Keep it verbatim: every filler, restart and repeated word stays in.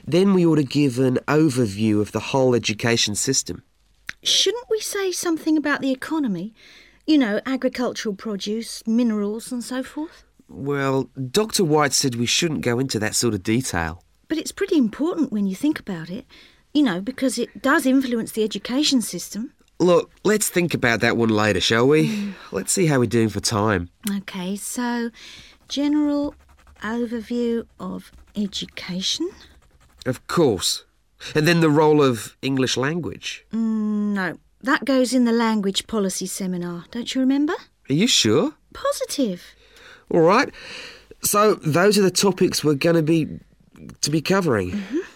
Then we ought to give an overview of the whole education system. Shouldn't we say something about the economy? You know, agricultural produce, minerals and so forth? Well, Doctor White said we shouldn't go into that sort of detail. But it's pretty important when you think about it, you know, because it does influence the education system. Look, let's think about that one later, shall we? Mm. Let's see how we're doing for time. OK, so general overview of education. Of course. And then the role of English language. Mm, no, that goes in the language policy seminar, don't you remember? Are you sure? Positive. All right. So those are the topics we're going to be to be covering. Mm-hmm.